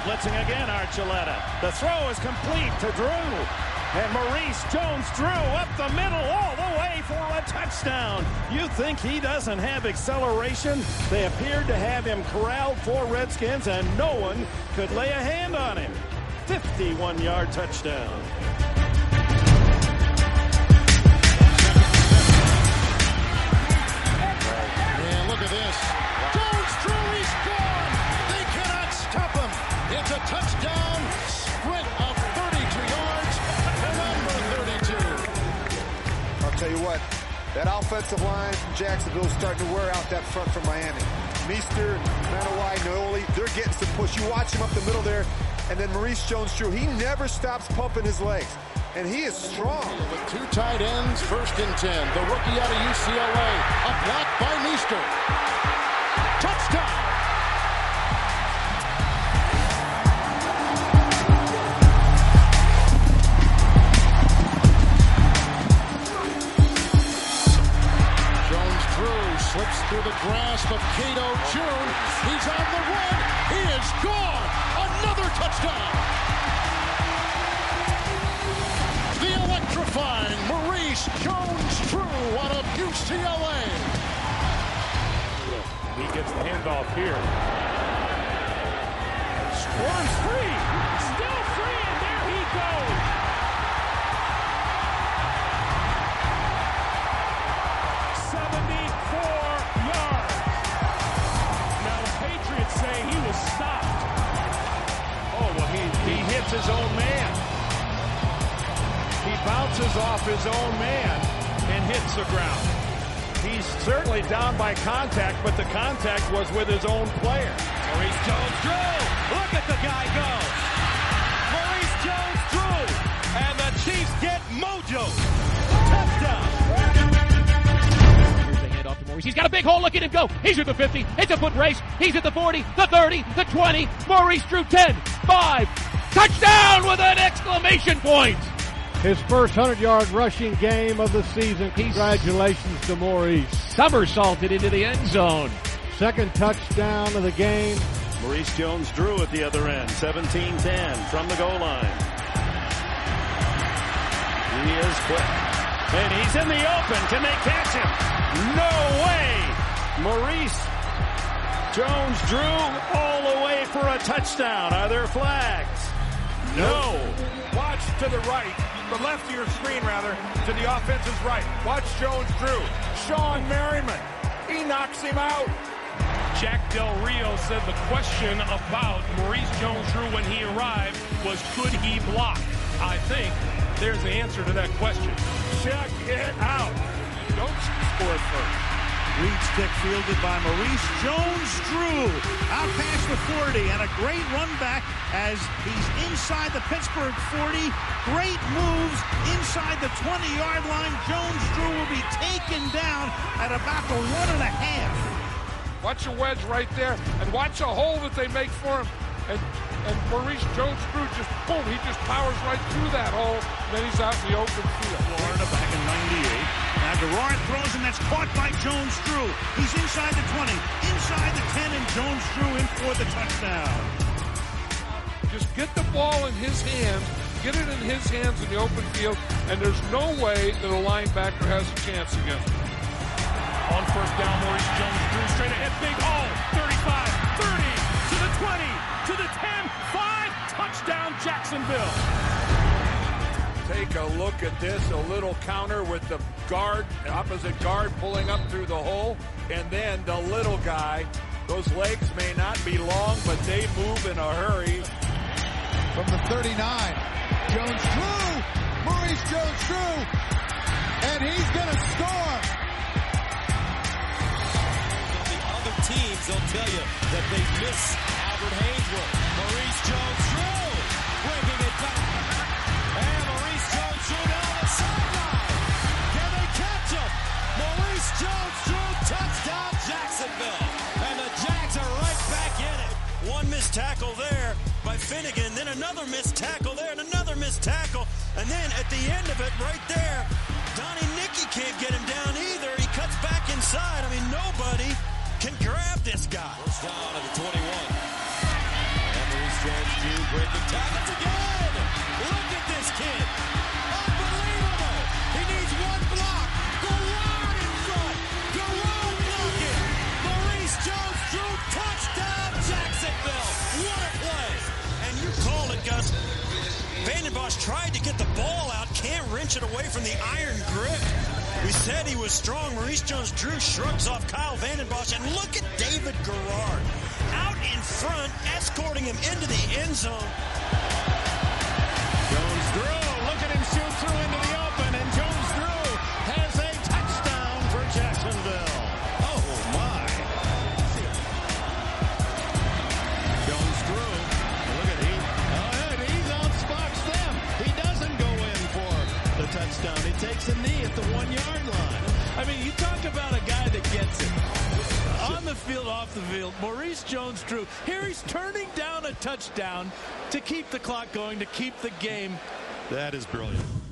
blitzing again, Archuleta. The throw is complete to Drew. And Maurice Jones-Drew up the middle all the way for a touchdown. You think he doesn't have acceleration? They appeared to have him corralled for Redskins, and no one could lay a hand on him. 51-yard touchdown. And look at this. Jones-Drew, he's gone. They cannot stop him. It's a touchdown sprint of 32 yards to number 32. I'll tell you what, that offensive line from Jacksonville is starting to wear out that front from Miami. Meester, Manawai, Naoli, they're getting some push. You watch him up the middle there, and then Maurice Jones-Drew, he never stops pumping his legs, and he is strong. With two tight ends, 1st and 10. The rookie out of UCLA, a block by Meester. Touchdown! Slips through the grasp of Cato June. He's on the run. He is gone. Another touchdown. The electrifying Maurice Jones-Drew out of UCLA. He gets the handoff here. Squirms free. Still free, and there he goes. His own man. He bounces off his own man and hits the ground. He's certainly down by contact, but the contact was with his own player. Maurice Jones-Drew. Look at the guy go. Maurice Jones-Drew. And the Chiefs get mojo. Touchdown. Here's the handoff to Maurice. He's got a big hole. Look at him go. He's at the 50. It's a foot race. He's at the 40, the 30, the 20. Maurice Drew 10, 5. Touchdown with an exclamation point! His first 100-yard rushing game of the season. Congratulations to Maurice. Somersaulted into the end zone. Second touchdown of the game. Maurice Jones-Drew at the other end. 17-10 from the goal line. He is quick. And he's in the open. Can they catch him? No way! Maurice Jones-Drew all the way for a touchdown. Are there flags? No. Watch to the right, the left of your screen rather, to the offense's right. Watch Jones-Drew. Sean Merriman. He knocks him out. Jack Del Rio said the question about Maurice Jones-Drew when he arrived was, could he block? I think there's the answer to that question. Check it out. Don't score first. Reed stick fielded by Maurice Jones-Drew. Out past the 40 and a great run back as he's inside the Pittsburgh 40. Great moves inside the 20-yard line. Jones-Drew will be taken down at about the 1.5. Watch a wedge right there and watch a hole that they make for him. And Maurice Jones-Drew just, boom, he just powers right through that hole. And then he's out in the open field. Florida back in 98. Now Garrard throws and that's caught by Jones-Drew. He's inside the 20, inside the 10, and Jones-Drew in for the touchdown. Just get the ball in his hands, get it in his hands in the open field, and there's no way that a linebacker has a chance against him. On first down, Maurice Jones-Drew straight ahead, big hole, 35, 30, to the 20, to the 10, 5, touchdown Jacksonville. Take a look at this, a little counter with the guard, opposite guard pulling up through the hole, and then the little guy, those legs may not be long, but they move in a hurry. From the 39, Jones-Drew, Maurice Jones-Drew, and he's going to score. The other teams, they'll tell you that they miss Albert Haynesworth. Maurice Jones-Drew breaking it back. And Maurice Jones-Drew down the sideline. Can they catch him? Maurice Jones-Drew, touchdown Jacksonville. And the Jags are right back in it. One missed tackle there by Finnegan, then another missed tackle there, and another missed tackle. And then at the end of it, right there, Donnie Nicky can't get him down either. He cuts back inside. I mean, nobody can grab this guy. First down at the 21. And Maurice Jones-Drew Breaking tackles again. Look at this kid. Unbelievable. He needs one block. Garrard in front. Garrard blocking. Maurice Jones-Drew, touchdown Jacksonville. What a play. And you called it, Gus. Vanden Bosch tried to get the ball out, can't wrench it away from the iron grip. We said he was strong. Maurice Jones-Drew shrugs off Kyle Vanden Bosch, and look at David Garrard out in front, escorting him into the end zone. Jones-Drew, look at him shoot through into the open, and Jones-Drew has a touchdown for Jacksonville. Oh, my. Jones-Drew, look at him. He's outsparks them. He doesn't go in for the touchdown. He takes a knee at the 1-yard line. I mean, you talk about a guy that gets it. On the field, off the field, Maurice Jones-Drew. Here he's turning down a touchdown to keep the clock going, to keep the game. That is brilliant.